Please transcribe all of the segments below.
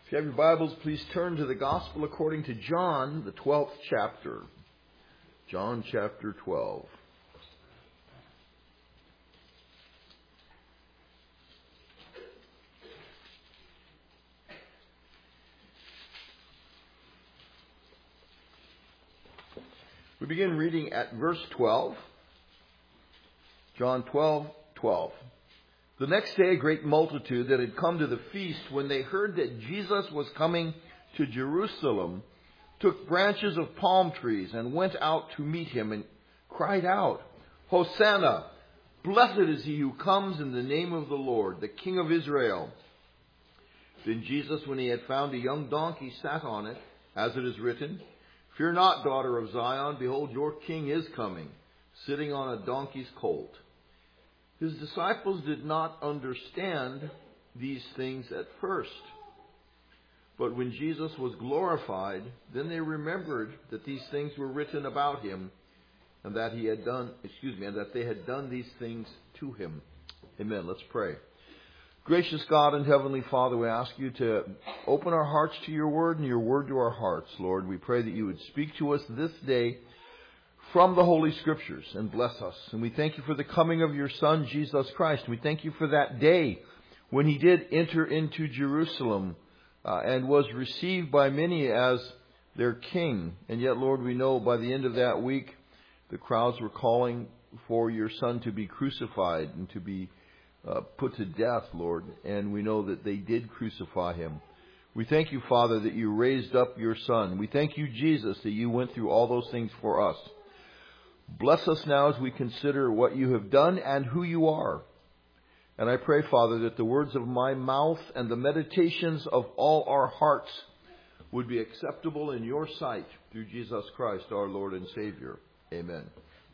If you have your Bibles, please turn to the Gospel according to John, the 12th chapter. John chapter 12. We begin reading at verse 12. John 12:12. The next day, a great multitude that had come to the feast, when they heard that Jesus was coming to Jerusalem, took branches of palm trees and went out to meet him and cried out, "Hosanna! Blessed is he who comes in the name of the Lord, the King of Israel." Then Jesus, when he had found a young donkey, sat on it, as it is written, "Fear not, daughter of Zion, behold, your king is coming, sitting on a donkey's colt." His disciples did not understand these things at first. But when Jesus was glorified, then they remembered that these things were written about him, and that they had done these things to him. Amen. Let's pray. Gracious God and Heavenly Father, we ask you to open our hearts to your word and your word to our hearts, Lord. We pray that you would speak to us this day from the Holy Scriptures and bless us. And we thank you for the coming of your Son, Jesus Christ. We thank you for that day when he did enter into Jerusalem and was received by many as their king. And yet, Lord, we know by the end of that week, the crowds were calling for your Son to be crucified and to be put to death, Lord. And we know that they did crucify him. We thank you, Father, that you raised up your Son. We thank you, Jesus, that you went through all those things for us. Bless us now as we consider what you have done and who you are. And I pray, Father, that the words of my mouth and the meditations of all our hearts would be acceptable in your sight through Jesus Christ, our Lord and Savior. Amen.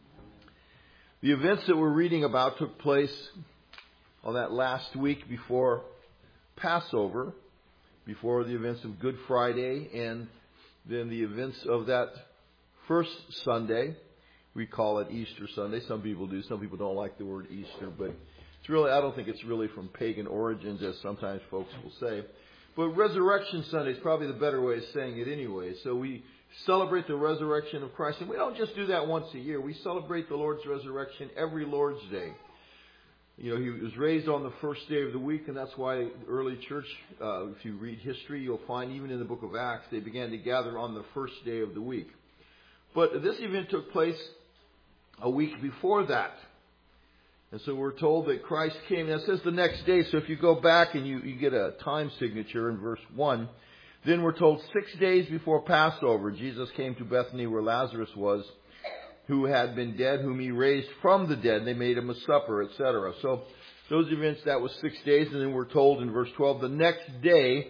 The events that we're reading about took place on that last week before Passover, before the events of Good Friday, and then the events of that first Sunday. We call it Easter Sunday. Some people do. Some people don't like the word Easter, but it's really, I don't think it's really from pagan origins, as sometimes folks will say. But Resurrection Sunday is probably the better way of saying it anyway. So we celebrate the resurrection of Christ. And we don't just do that once a year. We celebrate the Lord's resurrection every Lord's Day. You know, he was raised on the first day of the week, and that's why the early church, if you read history, you'll find even in the book of Acts, they began to gather on the first day of the week. But this event took place a week before that. And so we're told that Christ came. Now it says the next day. So if you go back and you get a time signature in verse 1, then we're told 6 days before Passover, Jesus came to Bethany where Lazarus was, who had been dead, whom he raised from the dead. And they made him a supper, etc. So those events, that was 6 days. And then we're told in verse 12, the next day,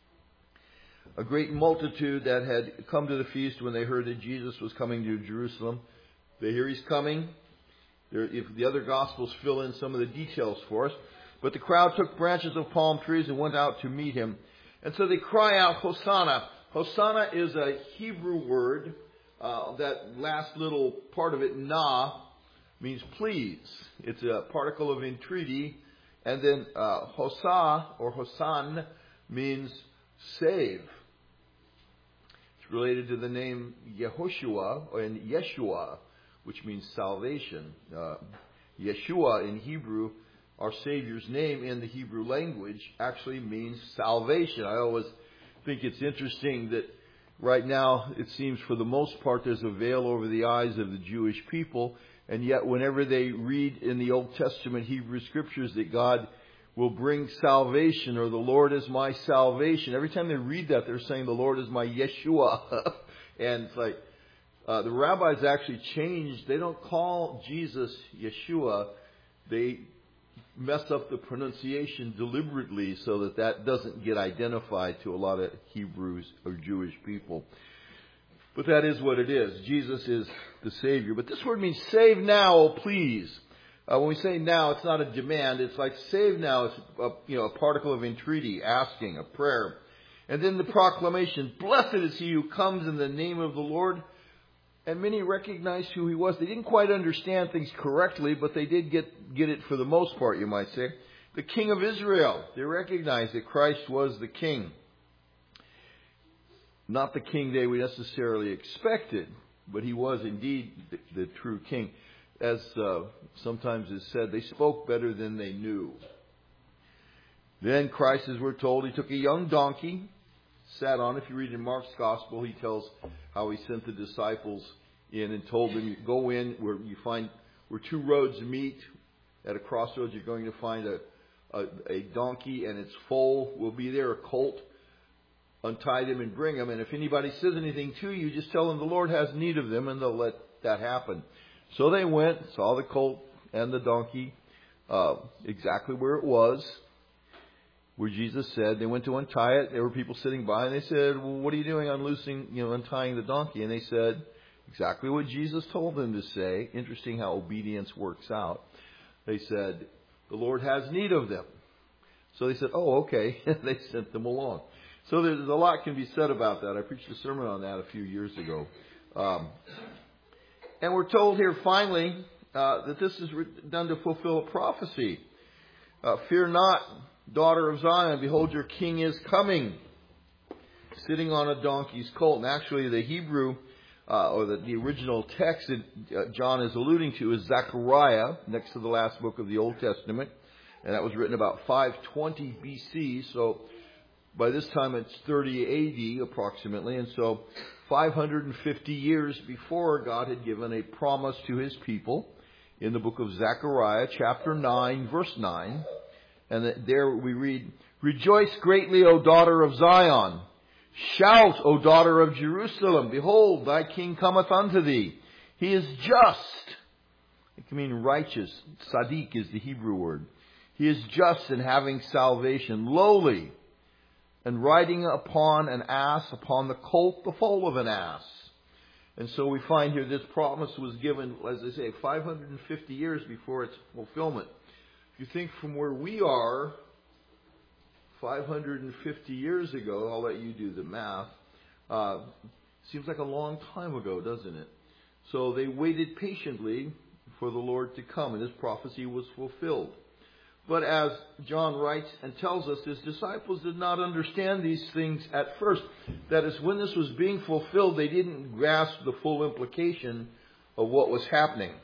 a great multitude that had come to the feast when they heard that Jesus was coming to Jerusalem. They hear he's coming. If the other Gospels fill in some of the details for us. But the crowd took branches of palm trees and went out to meet him. And so they cry out, Hosanna. Hosanna is a Hebrew word. That last little part of it, na, means please. It's a particle of entreaty. And then hosa or hosan means save. It's related to the name Yehoshua and Yeshua, which means salvation. Yeshua in Hebrew, our Savior's name in the Hebrew language, actually means salvation. I always think it's interesting that right now, it seems for the most part, there's a veil over the eyes of the Jewish people. And yet, whenever they read in the Old Testament Hebrew Scriptures that God will bring salvation, or the Lord is my salvation, every time they read that, they're saying the Lord is my Yeshua. And it's like, the rabbis actually changed. They don't call Jesus Yeshua. They mess up the pronunciation deliberately so that that doesn't get identified to a lot of Hebrews or Jewish people. But that is what it is. Jesus is the Savior. But this word means save now, oh please. When we say now, it's not a demand. It's like save now. It's a particle of entreaty, asking, a prayer. And then the proclamation, blessed is he who comes in the name of the Lord. And many recognized who he was. They didn't quite understand things correctly, but they did get it for the most part, you might say. The King of Israel. They recognized that Christ was the King. not the king they necessarily expected, but he was indeed the true king. As sometimes is said, they spoke better than they knew. Then Christ, as we're told, he took a young donkey, sat on it. If you read in Mark's Gospel, he tells how he sent the disciples in and told them, you go in where two roads meet. At a crossroads, you're going to find a donkey and its foal will be there, a colt. Untie them and bring them. And if anybody says anything to you, just tell them the Lord has need of them, and they'll let that happen. So they went, saw the colt and the donkey exactly where it was, where Jesus said. They went to untie it. There were people sitting by, and they said, well, what are you doing untying the donkey? And they said exactly what Jesus told them to say. Interesting how obedience works out. They said, the Lord has need of them. So they said, oh, okay. They sent them along. So there's a lot can be said about that. I preached a sermon on that a few years ago. And we're told here finally that this is done to fulfill a prophecy. Fear not, daughter of Zion, behold your king is coming, sitting on a donkey's colt. And actually the Hebrew, or the original text that John is alluding to is Zechariah, next to the last book of the Old Testament. And that was written about 520 BC, so by this time it's 30 AD approximately. And so 550 years before, God had given a promise to his people in the book of Zechariah, chapter 9, verse 9. And there we read, rejoice greatly, O daughter of Zion. Shout, O daughter of Jerusalem. Behold, thy king cometh unto thee. He is just. It can mean righteous. Tzaddik is the Hebrew word. He is just and having salvation, lowly, and riding upon an ass, upon the colt, the foal of an ass. And so we find here this promise was given, as I say, 550 years before its fulfillment. If you think from where we are, 550 years ago, I'll let you do the math, seems like a long time ago, doesn't it? So they waited patiently for the Lord to come, and this prophecy was fulfilled. But as John writes and tells us, his disciples did not understand these things at first. That is, when this was being fulfilled, they didn't grasp the full implication of what was happening.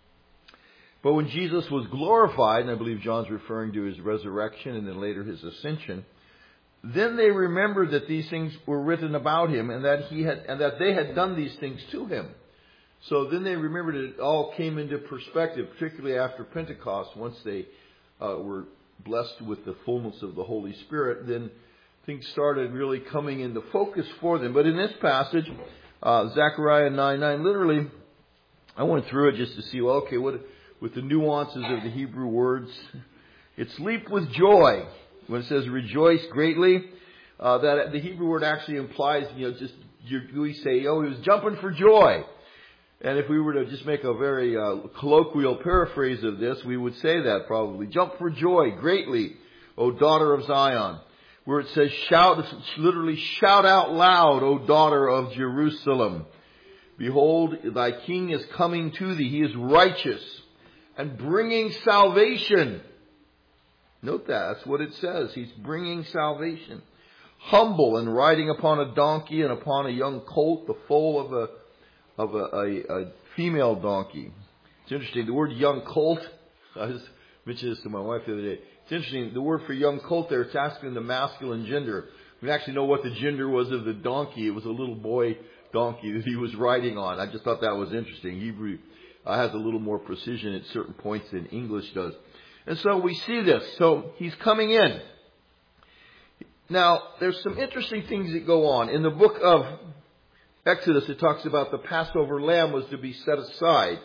But when Jesus was glorified, and I believe John's referring to his resurrection and then later his ascension, then they remembered that these things were written about him and that they had done these things to him. So then they remembered it all came into perspective, particularly after Pentecost, once they were blessed with the fullness of the Holy Spirit. Then things started really coming into focus for them. But in this passage, Zechariah 9:9, literally, I went through it just to see, well, okay, what with the nuances of the Hebrew words. It's leap with joy. When it says rejoice greatly, that the Hebrew word actually implies, we say, he was jumping for joy. And if we were to just make a very colloquial paraphrase of this, we would say that probably. Jump for joy greatly, O daughter of Zion. Where it says shout, literally shout out loud, O daughter of Jerusalem. Behold, thy king is coming to thee. He is righteous and bringing salvation. Note that. That's what it says. He's bringing salvation. Humble and riding upon a donkey and upon a young colt, the foal of a female donkey. It's interesting. The word young colt, I just mentioned this to my wife the other day. It's interesting. The word for young colt there, it's asking the masculine gender. We actually know what the gender was of the donkey. It was a little boy donkey that he was riding on. I just thought that was interesting. Hebrew has a little more precision at certain points than English does. And so we see this. So he's coming in. Now, there's some interesting things that go on. In the book of Exodus, it talks about the Passover lamb was to be set aside.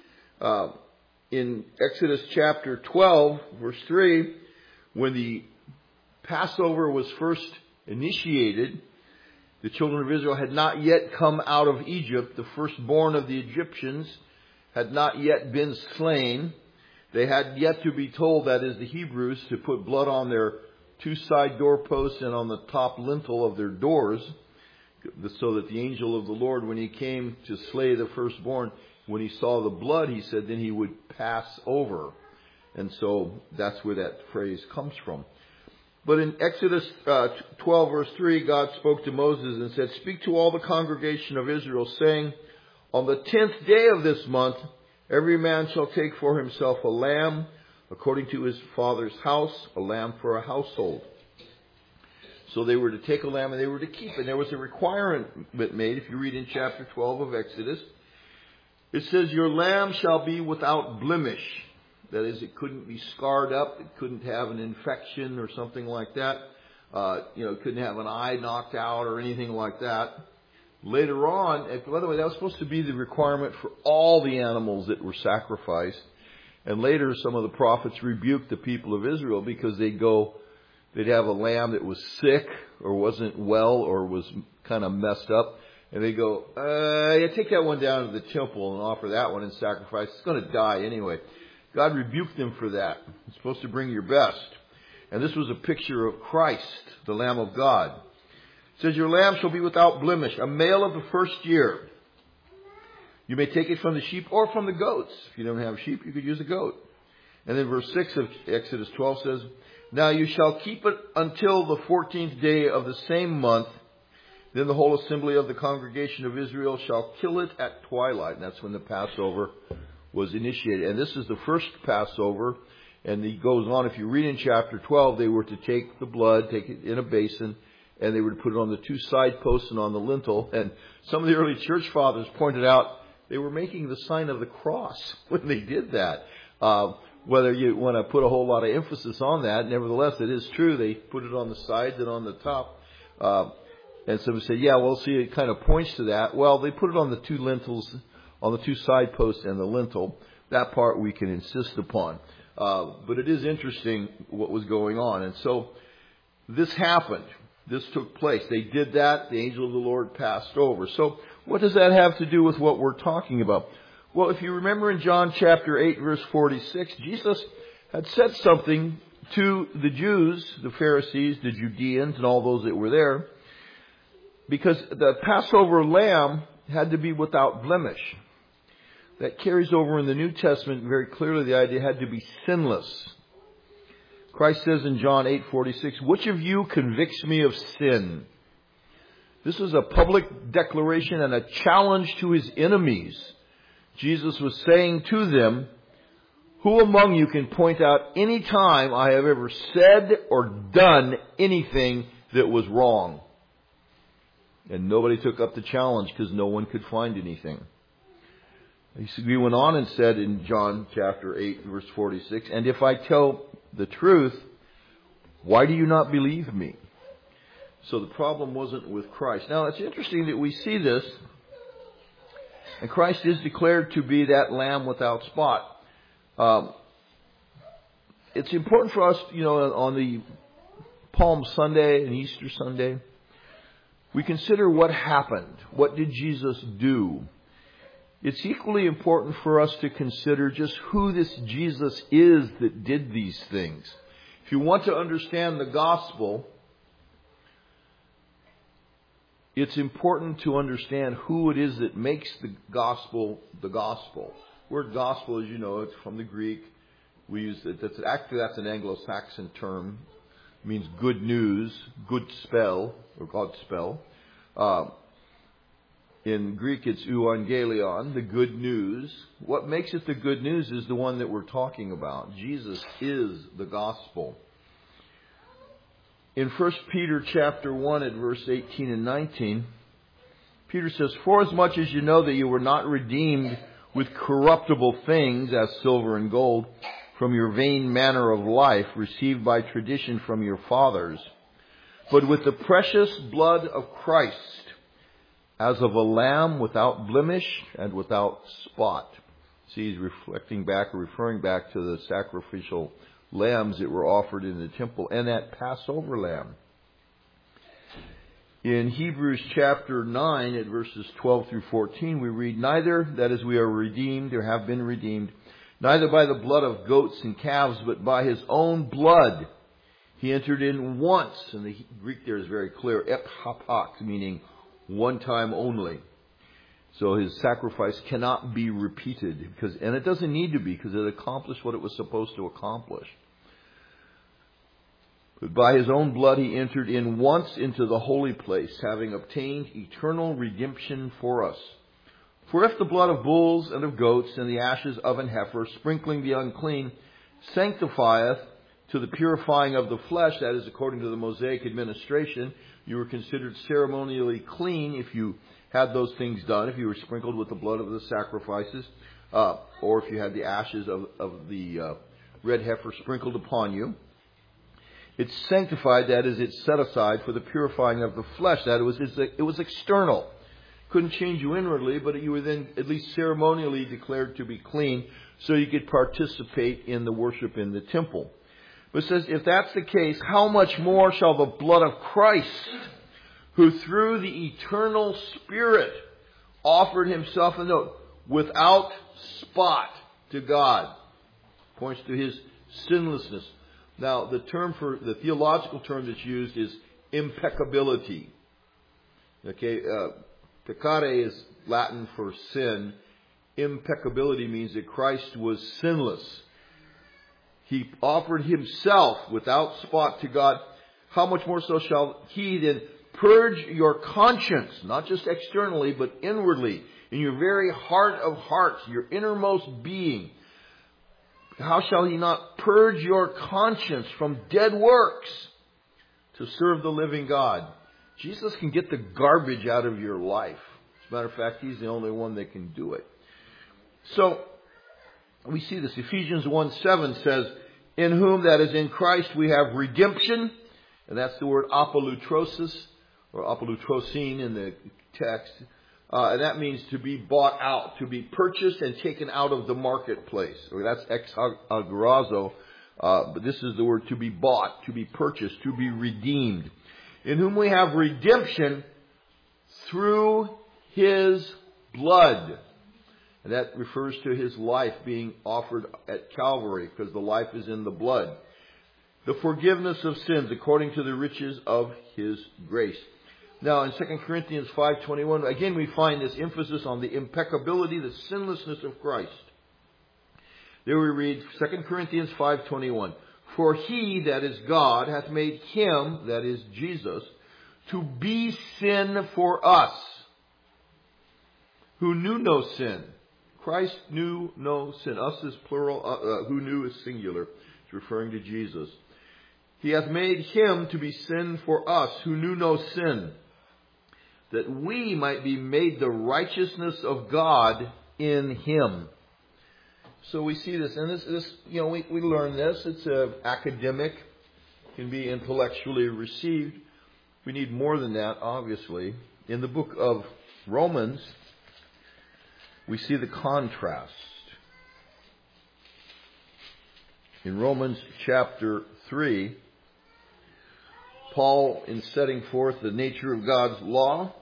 In Exodus chapter 12, verse 3, when the Passover was first initiated, the children of Israel had not yet come out of Egypt. The firstborn of the Egyptians had not yet been slain. They had yet to be told, that is the Hebrews, to put blood on their two side doorposts and on the top lintel of their doors, so that the angel of the Lord, when he came to slay the firstborn, when he saw the blood, he said, then he would pass over. And so that's where that phrase comes from. But in Exodus 12 verse 3, God spoke to Moses and said, "Speak to all the congregation of Israel, saying, on the 10th day of this month, every man shall take for himself a lamb according to his father's house, a lamb for a household." So they were to take a lamb and they were to keep it. And there was a requirement made, if you read in chapter 12 of Exodus. It says, "Your lamb shall be without blemish." That is, it couldn't be scarred up. It couldn't have an infection or something like that. It couldn't have an eye knocked out or anything like that. Later on, and by the way, that was supposed to be the requirement for all the animals that were sacrificed. And later, some of the prophets rebuked the people of Israel because they'd have a lamb that was sick or wasn't well or was kind of messed up. And they go, take that one down to the temple and offer that one in sacrifice. It's going to die anyway. God rebuked them for that. It's supposed to bring your best. And this was a picture of Christ, the Lamb of God. It says, "Your lamb shall be without blemish, a male of the first year. You may take it from the sheep or from the goats." If you don't have sheep, you could use a goat. And then verse 6 of Exodus 12 says, "Now you shall keep it until the 14th day of the same month. Then the whole assembly of the congregation of Israel shall kill it at twilight." And that's when the Passover was initiated. And this is the first Passover. And he goes on, if you read in chapter 12, they were to take the blood, take it in a basin, and they were to put it on the two side posts and on the lintel. And some of the early church fathers pointed out they were making the sign of the cross when they did that. Whether you want to put a whole lot of emphasis on that, nevertheless, it is true. They put it on the sides and on the top. And some say, see, it kind of points to that. Well, they put it on the two lintels, on the two side posts and the lintel. That part we can insist upon. But it is interesting what was going on. And so this happened. This took place. They did that. The angel of the Lord passed over. So what does that have to do with what we're talking about? Well, if you remember in John chapter 8, verse 46, Jesus had said something to the Jews, the Pharisees, the Judeans, and all those that were there, because the Passover lamb had to be without blemish. That carries over in the New Testament very clearly. The idea had to be sinless. Christ says in John 8:46, "Which of you convicts me of sin?" This is a public declaration and a challenge to his enemies. Jesus was saying to them, "Who among you can point out any time I have ever said or done anything that was wrong?" And nobody took up the challenge because no one could find anything. He went on and said in John chapter 8, verse 46, "And if I tell the truth, why do you not believe me?" So the problem wasn't with Christ. Now, it's interesting that we see this. And Christ is declared to be that lamb without spot. It's important for us, on the Palm Sunday and Easter Sunday, we consider what happened. What did Jesus do? It's equally important for us to consider just who this Jesus is that did these things. If you want to understand the gospel, it's important to understand who it is that makes the gospel the gospel. The word gospel, as you know, it's from the Greek. We use it. That's an Anglo-Saxon term. It means good news, good spell, or God spell. In Greek, it's euangelion, the good news. What makes it the good news is the one that we're talking about. Jesus is the gospel. In 1 Peter chapter 1 at verse 18 and 19, Peter says, "Forasmuch as you know that you were not redeemed with corruptible things as silver and gold from your vain manner of life received by tradition from your fathers, but with the precious blood of Christ, as of a lamb without blemish and without spot." See, he's referring back to the sacrificial lambs that were offered in the temple and that Passover lamb. In Hebrews chapter 9 at verses 12 through 14, we read, "Neither, that is, we are redeemed or have been redeemed, neither by the blood of goats and calves, but by his own blood. He entered in once," and the Greek there is very clear, "ephapak," meaning one time only. So his sacrifice cannot be repeated, and it doesn't need to be, because it accomplished what it was supposed to accomplish. But by his own blood he entered in once into the holy place, having obtained eternal redemption for us. For if the blood of bulls and of goats and the ashes of an heifer, sprinkling the unclean, sanctifieth to the purifying of the flesh, that is, according to the Mosaic administration, you were considered ceremonially clean if you had those things done, if you were sprinkled with the blood of the sacrifices, or if you had the ashes of the red heifer sprinkled upon you. It's sanctified, that is, it's set aside for the purifying of the flesh. That it was external. Couldn't change you inwardly, but you were then at least ceremonially declared to be clean so you could participate in the worship in the temple. But it says, if that's the case, how much more shall the blood of Christ, who through the eternal Spirit offered himself, and note, without spot to God, points to his sinlessness. Now, the theological term that's used is impeccability. Okay, peccare is Latin for sin. Impeccability means that Christ was sinless. He offered himself without spot to God. How much more so shall he then purge your conscience, not just externally, but inwardly, in your very heart of hearts, your innermost being. How shall he not purge your conscience from dead works to serve the living God? Jesus can get the garbage out of your life. As a matter of fact, he's the only one that can do it. So, we see this. Ephesians 1:7 says, in whom, that is in Christ, we have redemption. And that's the word apolutrosis, or apolutrosin in the text. And that means to be bought out, to be purchased and taken out of the marketplace. That's ex agorazo, but this is the word to be bought, to be purchased, to be redeemed. In whom we have redemption through his blood. And that refers to his life being offered at Calvary, because the life is in the blood. The forgiveness of sins according to the riches of his grace. Now, in 2 Corinthians 5:21, again we find this emphasis on the impeccability, the sinlessness of Christ. There we read 2 Corinthians 5:21, for he, that is God, hath made him, that is Jesus, to be sin for us, who knew no sin. Christ knew no sin. Us is plural, who knew is singular. It's referring to Jesus. He hath made him to be sin for us, who knew no sin, that we might be made the righteousness of God in him. So we see this, and this we learn this. It's academic, can be intellectually received. We need more than that, obviously. In the book of Romans, we see the contrast. In Romans chapter 3, Paul, in setting forth the nature of God's law,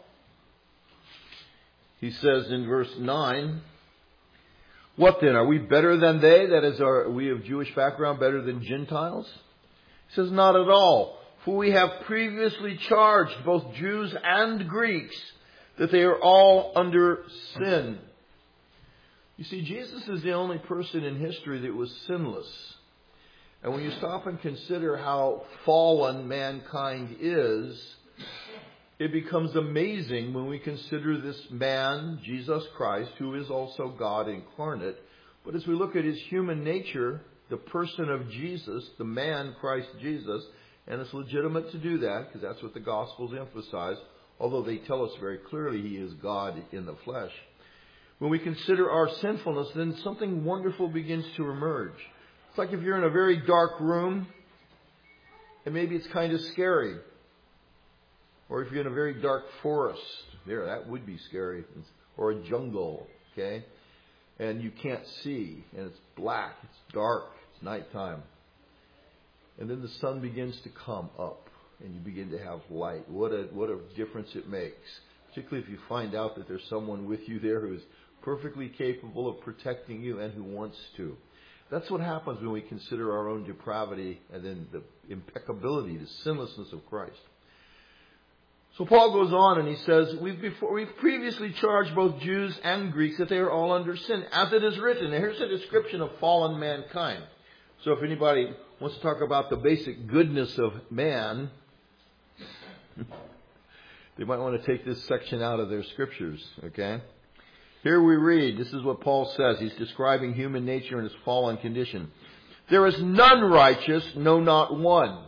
he says in verse 9, what then? Are we better than they? That is, are we of Jewish background better than Gentiles? He says, not at all. For we have previously charged both Jews and Greeks that they are all under sin. You see, Jesus is the only person in history that was sinless. And when you stop and consider how fallen mankind is, it becomes amazing when we consider this man, Jesus Christ, who is also God incarnate. But as we look at his human nature, the person of Jesus, the man Christ Jesus, and it's legitimate to do that because that's what the Gospels emphasize, although they tell us very clearly he is God in the flesh. When we consider our sinfulness, then something wonderful begins to emerge. It's like if you're in a very dark room, and maybe it's kind of scary. Or if you're in a very dark forest, that would be scary. Or a jungle, okay? And you can't see, and it's black, it's dark, it's nighttime. And then the sun begins to come up, and you begin to have light. What a difference it makes. Particularly if you find out that there's someone with you there who is perfectly capable of protecting you and who wants to. That's what happens when we consider our own depravity and then the impeccability, the sinlessness of Christ. So Paul goes on and he says, we've previously charged both Jews and Greeks that they are all under sin, as it is written. And here's a description of fallen mankind. So if anybody wants to talk about the basic goodness of man, they might want to take this section out of their scriptures, okay? Here we read, this is what Paul says. He's describing human nature and its fallen condition. There is none righteous, no, not one.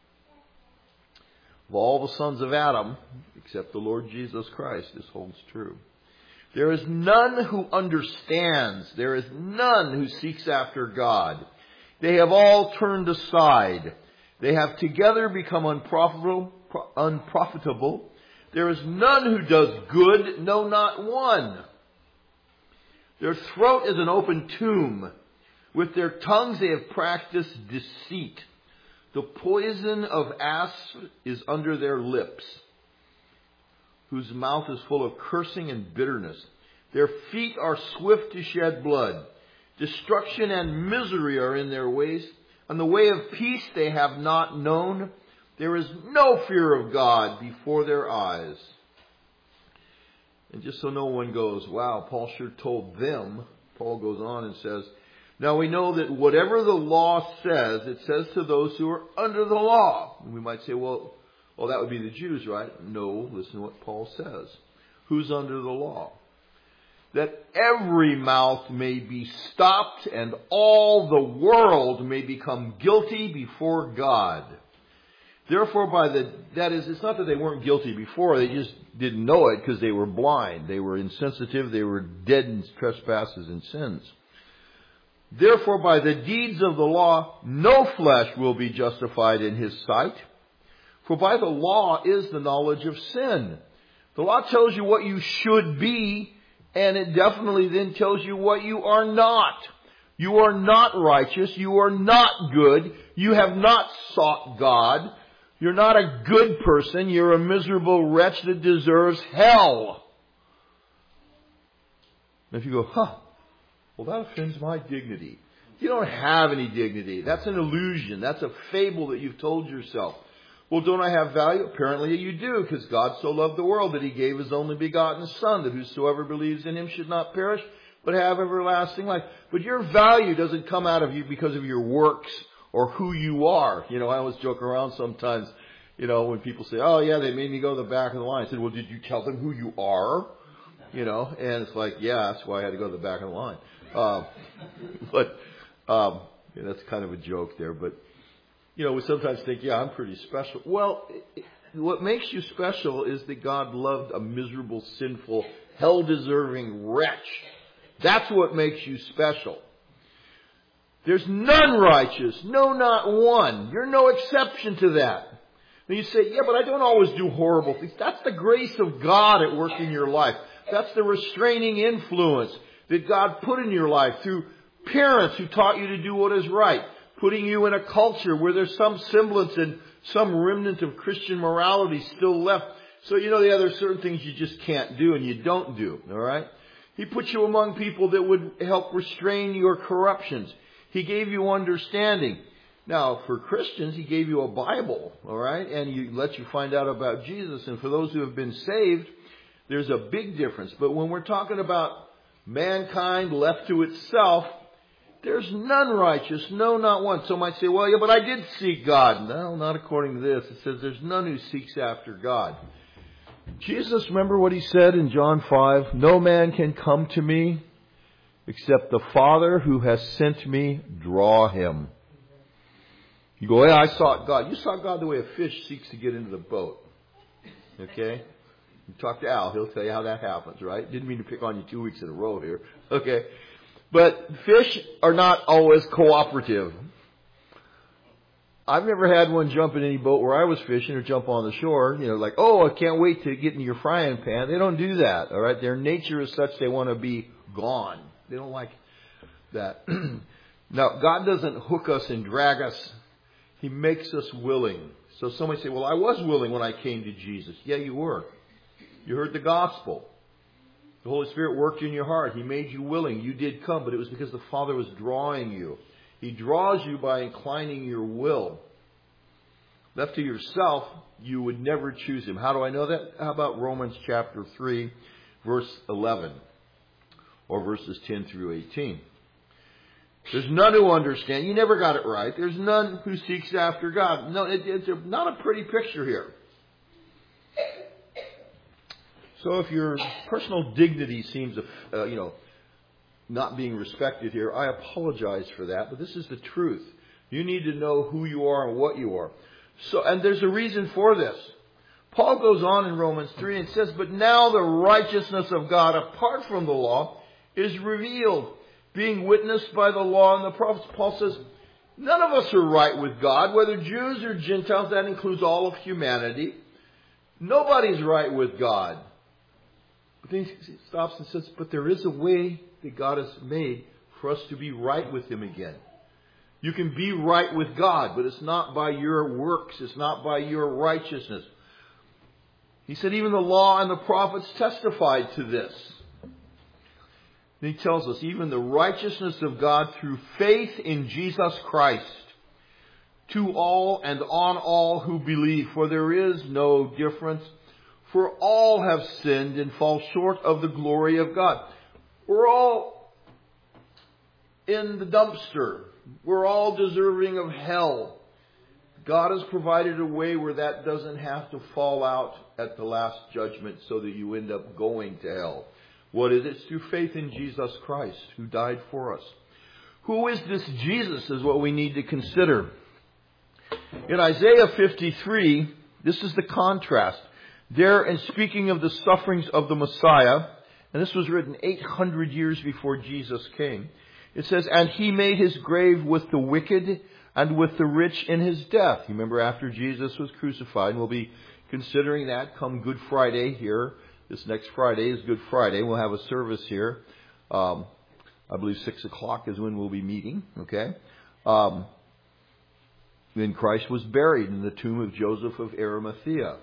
Of all the sons of Adam, except the Lord Jesus Christ, this holds true. There is none who understands. There is none who seeks after God. They have all turned aside. They have together become unprofitable. There is none who does good, no, not one. Their throat is an open tomb. With their tongues they have practiced deceit. The poison of asps is under their lips, whose mouth is full of cursing and bitterness. Their feet are swift to shed blood. Destruction and misery are in their ways. On the way of peace they have not known. There is no fear of God before their eyes. And just so no one goes, wow, Paul sure told them, Paul goes on and says, now we know that whatever the law says, it says to those who are under the law. And we might say, well, that would be the Jews, right? No, listen to what Paul says. Who's under the law? That every mouth may be stopped and all the world may become guilty before God. Therefore, that is, it's not that they weren't guilty before, they just didn't know it because they were blind. They were insensitive, they were dead in trespasses and sins. Therefore, by the deeds of the law, no flesh will be justified in his sight. For by the law is the knowledge of sin. The law tells you what you should be, and it definitely then tells you what you are not. You are not righteous. You are not good. You have not sought God. You're not a good person. You're a miserable wretch that deserves hell. And if you go, well, that offends my dignity. You don't have any dignity. That's an illusion. That's a fable that you've told yourself. Well, don't I have value? Apparently you do, because God so loved the world that He gave His only begotten Son, that whosoever believes in Him should not perish, but have everlasting life. But your value doesn't come out of you because of your works or who you are. You know, I always joke around sometimes, you know, when people say, oh yeah, they made me go to the back of the line. I said, well, did you tell them who you are? You know, and it's like, yeah, that's why I had to go to the back of the line. Yeah, that's kind of a joke there, but you know, we sometimes think, yeah, I'm pretty special. Well, what makes you special is that God loved a miserable, sinful, hell-deserving wretch. That's what makes you special. There's none righteous, no, not one. You're no exception to that. And you say, yeah, but I don't always do horrible things. That's the grace of God at work in your life. That's the restraining influence that God put in your life through parents who taught you to do what is right. Putting you in a culture where there's some semblance and some remnant of Christian morality still left. So, you know, there's certain things you just can't do and you don't do. All right? He put you among people that would help restrain your corruptions. He gave you understanding. Now, for Christians, He gave you a Bible. All right? And He let you find out about Jesus. And for those who have been saved, there's a big difference. But when we're talking about mankind left to itself, there's none righteous, no, not one. Some might say, well, yeah, but I did seek God. No, not according to this. It says there's none who seeks after God. Jesus, remember what He said in John 5? No man can come to me except the Father who has sent me draw him. You go, yeah, I sought God. You sought God the way a fish seeks to get into the boat. Okay? You talk to Al, he'll tell you how that happens, right? Didn't mean to pick on you 2 weeks in a row here. Okay? But fish are not always cooperative. I've never had one jump in any boat where I was fishing or jump on the shore, you know, like, oh, I can't wait to get in your frying pan. They don't do that, all right? Their nature is such they want to be gone. They don't like that. Now, God doesn't hook us and drag us. He makes us willing. So somebody say, well, I was willing when I came to Jesus. Yeah, you were. You heard the gospel. The Holy Spirit worked in your heart. He made you willing. You did come, but it was because the Father was drawing you. He draws you by inclining your will. Left to yourself, you would never choose Him. How do I know that? How about Romans chapter 3, verse 11, or verses 10 through 18? There's none who understand. You never got it right. There's none who seeks after God. No, it's not a pretty picture here. So if your personal dignity seems, not being respected here, I apologize for that. But this is the truth. You need to know who you are and what you are. So, and there's a reason for this. Paul goes on in Romans 3 and says, "But now the righteousness of God apart from the law is revealed, being witnessed by the law and the prophets." Paul says, none of us are right with God, whether Jews or Gentiles. That includes all of humanity. Nobody's right with God. But then he stops and says, but there is a way that God has made for us to be right with Him again. You can be right with God, but it's not by your works. It's not by your righteousness. He said even the law and the prophets testified to this. And he tells us even the righteousness of God through faith in Jesus Christ to all and on all who believe. For there is no difference. For all have sinned and fall short of the glory of God. We're all in the dumpster. We're all deserving of hell. God has provided a way where that doesn't have to fall out at the last judgment so that you end up going to hell. What is it? It's through faith in Jesus Christ who died for us. Who is this Jesus is what we need to consider. In Isaiah 53, this is the contrast. There, and speaking of the sufferings of the Messiah, and this was written 800 years before Jesus came, it says, "And He made His grave with the wicked and with the rich in His death." You remember after Jesus was crucified, and we'll be considering that come Good Friday here. This next Friday is Good Friday. We'll have a service here. I believe 6 o'clock is when we'll be meeting. Okay. Then Christ was buried in the tomb of Joseph of Arimathea.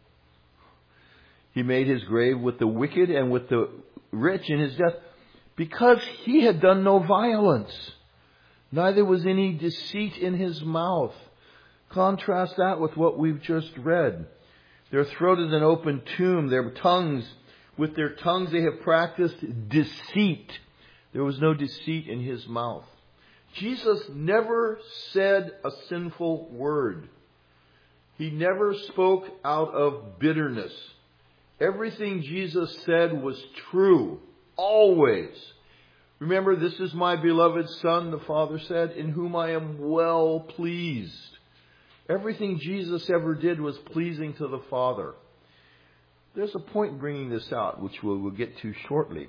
He made His grave with the wicked and with the rich in His death, because He had done no violence, neither was any deceit in His mouth. Contrast that with what we've just read. Their throat is an open tomb. With their tongues they have practiced deceit. There was no deceit in His mouth. Jesus never said a sinful word. He never spoke out of bitterness. Everything Jesus said was true. Always. Remember, "This is my beloved Son," the Father said, "in whom I am well pleased." Everything Jesus ever did was pleasing to the Father. There's a point in bringing this out, which we'll get to shortly.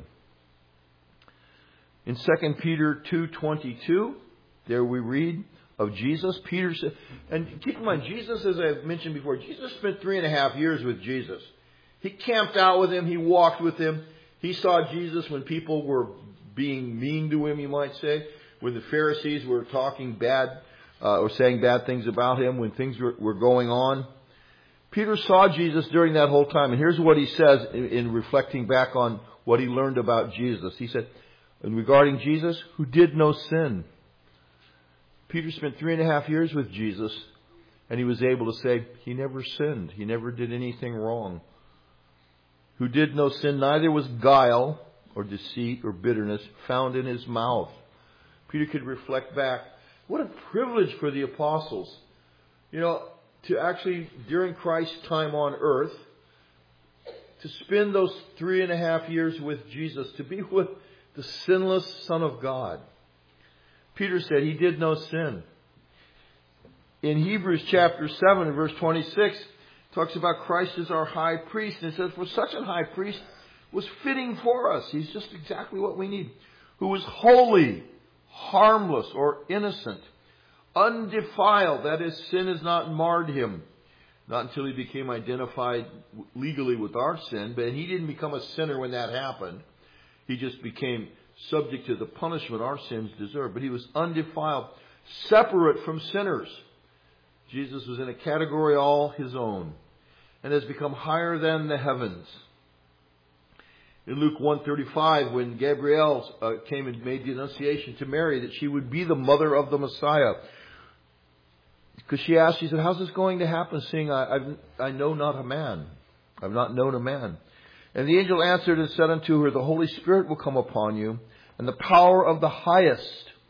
In 2 Peter 2:22, there we read of Jesus. Peter said, and keep in mind, Jesus, as I've mentioned before, Jesus spent 3.5 years with Jesus. He camped out with Him. He walked with Him. He saw Jesus when people were being mean to Him, you might say. When the Pharisees were talking bad or saying bad things about Him, when things were going on. Peter saw Jesus during that whole time. And here's what he says in reflecting back on what he learned about Jesus. He said, and regarding Jesus, who did no sin. Peter spent 3.5 years with Jesus, and he was able to say he never sinned. He never did anything wrong. Who did no sin, neither was guile or deceit or bitterness found in His mouth. Peter could reflect back. What a privilege for the apostles, to actually, during Christ's time on earth, to spend those 3.5 years with Jesus, to be with the sinless Son of God. Peter said he did no sin. In Hebrews chapter 7 and verse 26, talks about Christ as our high priest. And it says, for such a high priest was fitting for us. He's just exactly what we need. Who was holy, harmless, or innocent, undefiled. That is, sin has not marred Him. Not until He became identified legally with our sin. But He didn't become a sinner when that happened. He just became subject to the punishment our sins deserve. But He was undefiled, separate from sinners. Jesus was in a category all His own, and has become higher than the heavens. In Luke 1:35, when Gabriel came and made the annunciation to Mary that she would be the mother of the Messiah, because she asked, she said, how's this going to happen, seeing I know not a man? I've not known a man. And the angel answered and said unto her, the Holy Spirit will come upon you, and the power of the Highest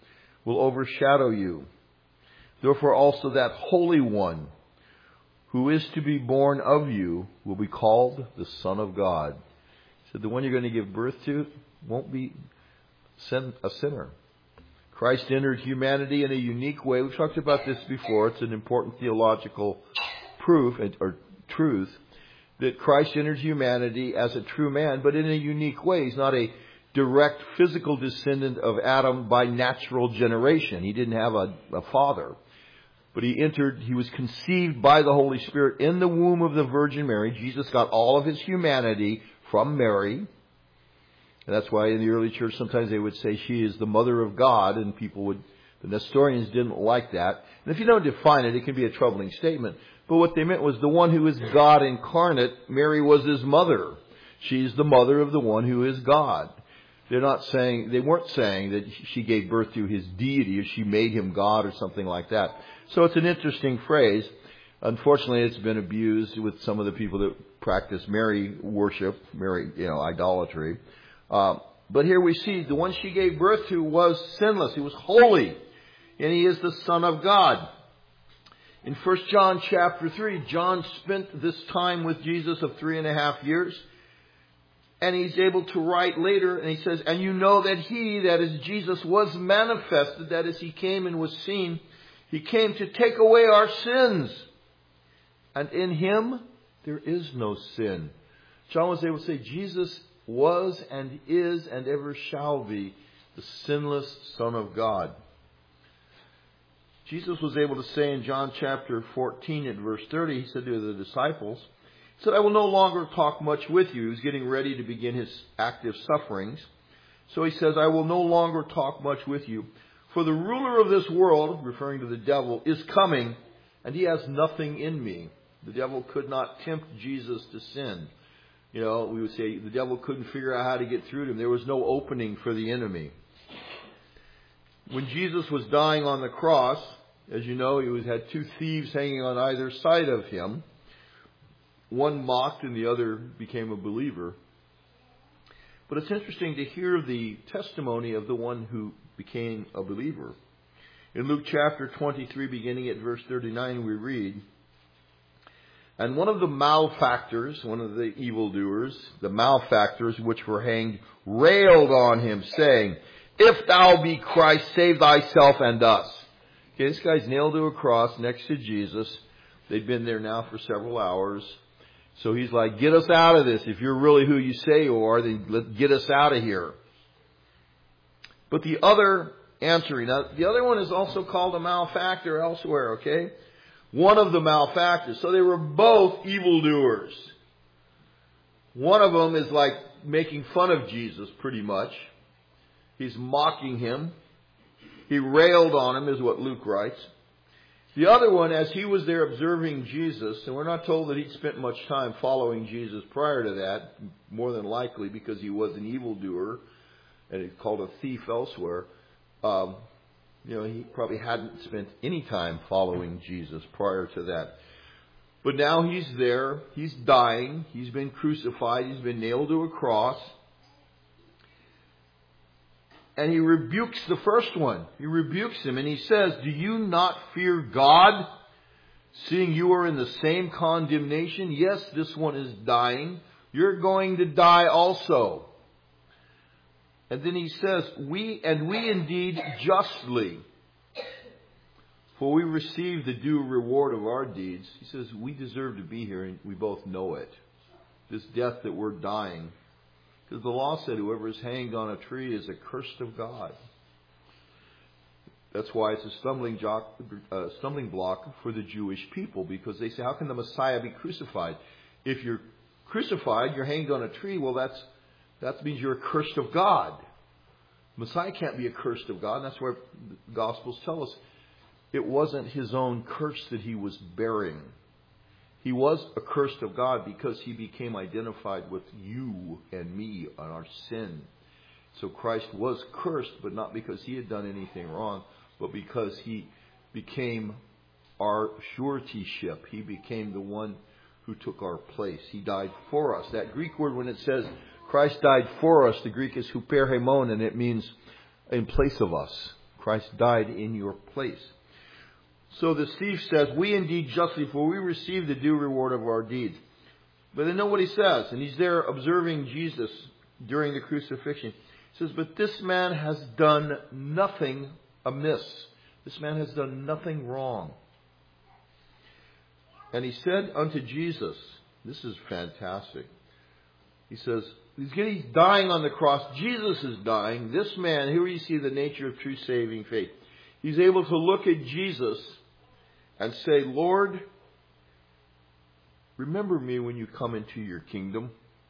will overshadow you. Therefore also that Holy One who is to be born of you will be called the Son of God. He said the one you're going to give birth to won't be a sinner. Christ entered humanity in a unique way. We've talked about this before. It's an important theological proof or truth that Christ entered humanity as a true man, but in a unique way. He's not a direct physical descendant of Adam by natural generation. He didn't have a father. But he was conceived by the Holy Spirit in the womb of the Virgin Mary. Jesus got all of his humanity from Mary. And that's why in the early church sometimes they would say she is the mother of God, and the Nestorians didn't like that. And if you don't define it, it can be a troubling statement. But what they meant was the one who is God incarnate, Mary was his mother. She's the mother of the one who is God. They weren't saying that she gave birth to his deity or she made him God or something like that. So it's an interesting phrase. Unfortunately, it's been abused with some of the people that practice Mary worship, idolatry. But here we see the one she gave birth to was sinless. He was holy. And he is the Son of God. In 1 John chapter 3, John spent this time with Jesus of 3.5 years. And he's able to write later, and he says, and you know that he, that is Jesus, was manifested, that is, he came and was seen. He came to take away our sins. And in him, there is no sin. John was able to say, Jesus was and is and ever shall be the sinless Son of God. Jesus was able to say in John chapter 14 at verse 30, he said to the disciples, he said, I will no longer talk much with you. He was getting ready to begin his active sufferings. So he says, I will no longer talk much with you. For the ruler of this world, referring to the devil, is coming, and he has nothing in me. The devil could not tempt Jesus to sin. We would say the devil couldn't figure out how to get through to him. There was no opening for the enemy. When Jesus was dying on the cross, as you know, he had two thieves hanging on either side of him. One mocked and the other became a believer. But it's interesting to hear the testimony of the one who became a believer. In Luke chapter 23, beginning at verse 39, we read, and one of the malefactors, one of the evildoers, the malefactors which were hanged, railed on him, saying, if thou be Christ, save thyself and us. Okay, this guy's nailed to a cross next to Jesus. They've been there now for several hours. So he's like, get us out of this. If you're really who you say you are, then get us out of here. But the other answering, now the other one is also called a malefactor elsewhere, okay? One of the malefactors. So they were both evildoers. One of them is like making fun of Jesus pretty much. He's mocking him. He railed on him is what Luke writes. The other one, as he was there observing Jesus, and we're not told that he'd spent much time following Jesus prior to that, more than likely because he was an evildoer, and he's called a thief elsewhere. He probably hadn't spent any time following Jesus prior to that. But now he's there, he's dying, he's been crucified, he's been nailed to a cross. And he rebukes the first one. He rebukes him and he says, do you not fear God, seeing you are in the same condemnation? Yes, this one is dying. You're going to die also. And then he says, we indeed justly, for we receive the due reward of our deeds. He says, we deserve to be here and we both know it. This death that we're dying. Because the law said whoever is hanged on a tree is accursed of God. That's why it's a stumbling block for the Jewish people. Because they say, how can the Messiah be crucified? If you're crucified, you're hanged on a tree, well that means you're accursed of God. Messiah can't be accursed of God. And that's where the Gospels tell us it wasn't his own curse that he was bearing. He was accursed of God because he became identified with you and me on our sin. So Christ was cursed, but not because he had done anything wrong, but because he became our suretyship. He became the one who took our place. He died for us. That Greek word, when it says Christ died for us, the Greek is huperhemon, and it means in place of us. Christ died in your place. So the thief says, we indeed justly, for we receive the due reward of our deeds. But then know what he says, and he's there observing Jesus during the crucifixion. He says, but this man has done nothing amiss. This man has done nothing wrong. And he said unto Jesus, this is fantastic. He says, he's dying on the cross. Jesus is dying. This man, here you see the nature of true saving faith. He's able to look at Jesus and say, Lord, remember me when you come into your kingdom.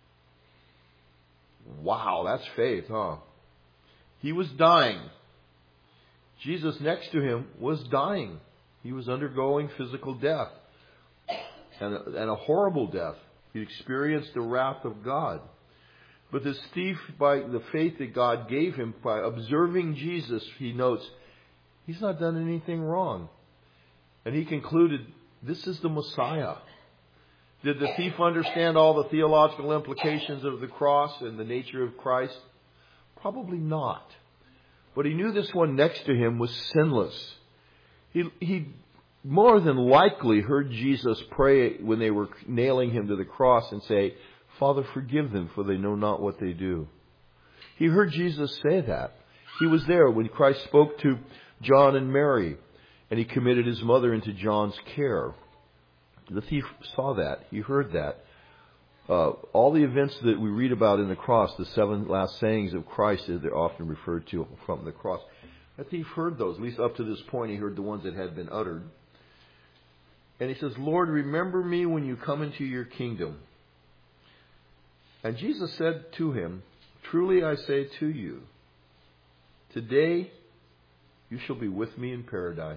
Wow, that's faith, huh? He was dying. Jesus next to him was dying. He was undergoing physical death. And a horrible death. He experienced the wrath of God. But this thief, by the faith that God gave him, by observing Jesus, he notes, he's not done anything wrong. And he concluded, this is the Messiah. Did the thief understand all the theological implications of the cross and the nature of Christ? Probably not. But he knew this one next to him was sinless. He more than likely heard Jesus pray when they were nailing him to the cross and say, Father, forgive them, for they know not what they do. He heard Jesus say that. He was there when Christ spoke to John and Mary, and he committed his mother into John's care. The thief saw that. He heard that. All the events that we read about in the cross, the 7 last sayings of Christ, as they're often referred to from the cross, the thief heard those. At least up to this point, he heard the ones that had been uttered. And he says, Lord, remember me when you come into your kingdom. And Jesus said to him, truly I say to you, today you shall be with me in paradise.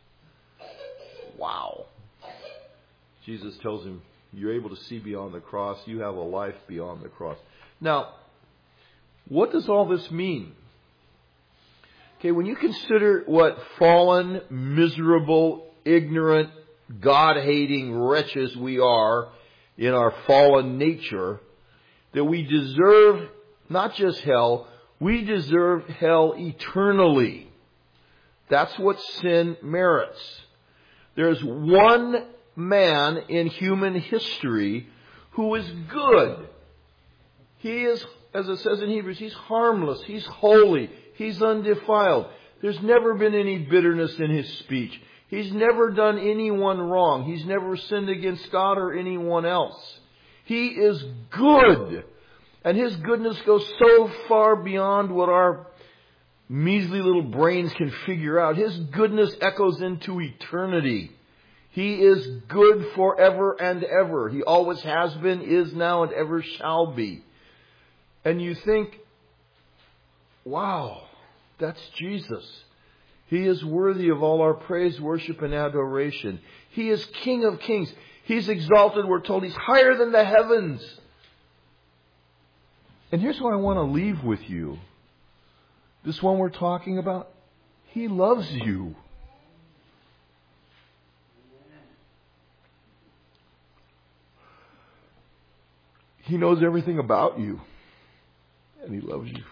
Wow. Jesus tells him, you're able to see beyond the cross. You have a life beyond the cross. Now, what does all this mean? Okay, when you consider what fallen, miserable, ignorant, God-hating wretches we are in our fallen nature, that we deserve not just hell, we deserve hell eternally. That's what sin merits. There's one man in human history who is good. He is, as it says in Hebrews, he's harmless, he's holy, he's undefiled. There's never been any bitterness in his speech. He's never done anyone wrong. He's never sinned against God or anyone else. He is good. And his goodness goes so far beyond what our measly little brains can figure out. His goodness echoes into eternity. He is good forever and ever. He always has been, is now, and ever shall be. And you think, wow, that's Jesus. He is worthy of all our praise, worship, and adoration. He is King of kings. He's exalted, we're told. He's higher than the heavens. And here's what I want to leave with you. This one we're talking about, He loves you. He knows everything about you. And He loves you.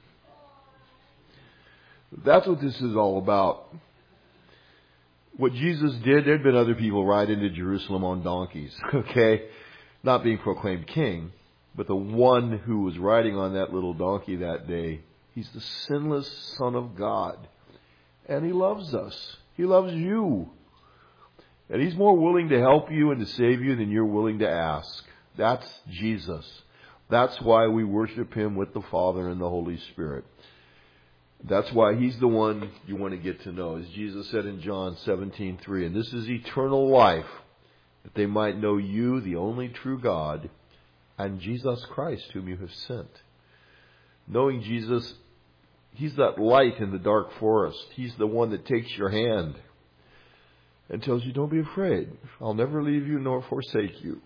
That's what this is all about. What Jesus did, there'd been other people ride into Jerusalem on donkeys, okay? Not being proclaimed king, but the one who was riding on that little donkey that day, He's the sinless Son of God. And He loves us. He loves you. And He's more willing to help you and to save you than you're willing to ask. That's Jesus. That's why we worship Him with the Father and the Holy Spirit. That's why He's the one you want to get to know. As Jesus said in John 17:3, and this is eternal life, that they might know you, the only true God, and Jesus Christ, whom you have sent. Knowing Jesus, He's that light in the dark forest. He's the one that takes your hand and tells you, don't be afraid. I'll never leave you nor forsake you.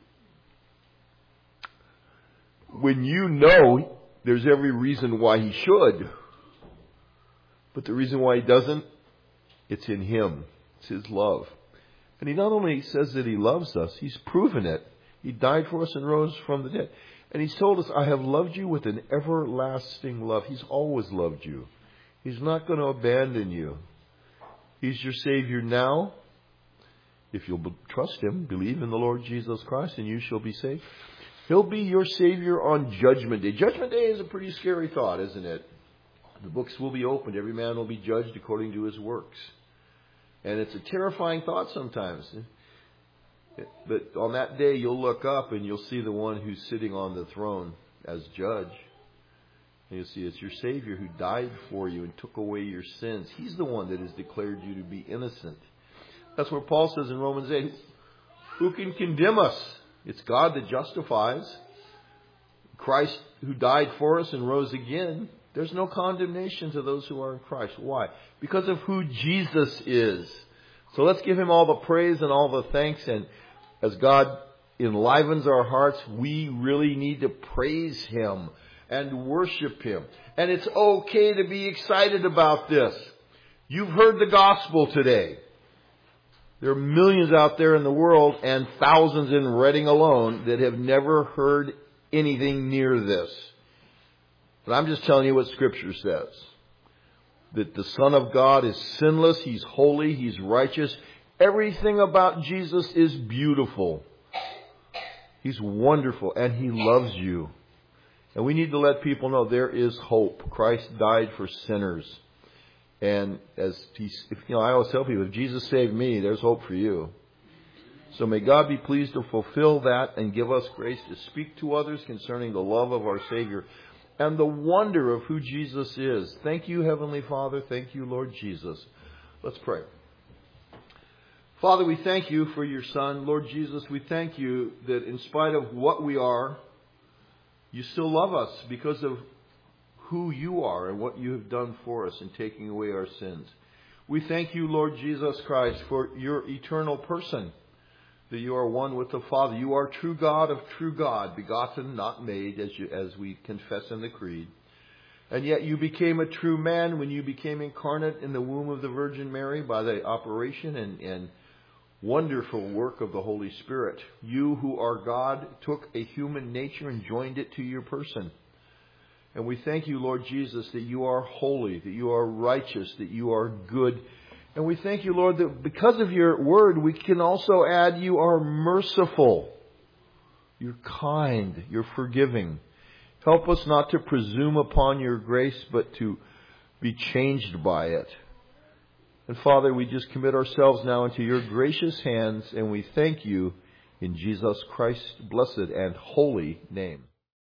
When you know there's every reason why He should, but the reason why He doesn't, it's in Him. It's His love. And He not only says that He loves us, He's proven it. He died for us and rose from the dead. And He's told us, I have loved you with an everlasting love. He's always loved you. He's not going to abandon you. He's your Savior now. If you'll trust Him, believe in the Lord Jesus Christ, and you shall be saved. He'll be your Savior on Judgment Day. Judgment Day is a pretty scary thought, isn't it? The books will be opened. Every man will be judged according to his works. And it's a terrifying thought sometimes. But on that day, you'll look up and you'll see the one who's sitting on the throne as judge. And you'll see it's your Savior who died for you and took away your sins. He's the one that has declared you to be innocent. That's what Paul says in Romans 8. Who can condemn us? It's God that justifies. Christ who died for us and rose again. There's no condemnation to those who are in Christ. Why? Because of who Jesus is. So let's give Him all the praise and all the thanks. And as God enlivens our hearts, we really need to praise Him and worship Him. And it's okay to be excited about this. You've heard the gospel today. There are millions out there in the world and thousands in Reading alone that have never heard anything near this. But I'm just telling you what Scripture says. That the Son of God is sinless, He's holy, He's righteous. Everything about Jesus is beautiful. He's wonderful and He loves you. And we need to let people know there is hope. Christ died for sinners. And I always tell people, if Jesus saved me, there's hope for you. So may God be pleased to fulfill that and give us grace to speak to others concerning the love of our Savior and the wonder of who Jesus is. Thank you, Heavenly Father. Thank you, Lord Jesus. Let's pray. Father, we thank you for your Son. Lord Jesus, we thank you that in spite of what we are, you still love us because of who you are and what you have done for us in taking away our sins. We thank you, Lord Jesus Christ, for your eternal person, that you are one with the Father. You are true God of true God, begotten, not made, as we confess in the Creed. And yet you became a true man when you became incarnate in the womb of the Virgin Mary by the operation and wonderful work of the Holy Spirit. You who are God took a human nature and joined it to your person. And we thank you, Lord Jesus, that you are holy, that you are righteous, that you are good. And we thank you, Lord, that because of your word, we can also add you are merciful, you're kind, you're forgiving. Help us not to presume upon your grace, but to be changed by it. And Father, we just commit ourselves now into your gracious hands, and we thank you in Jesus Christ's blessed and holy name.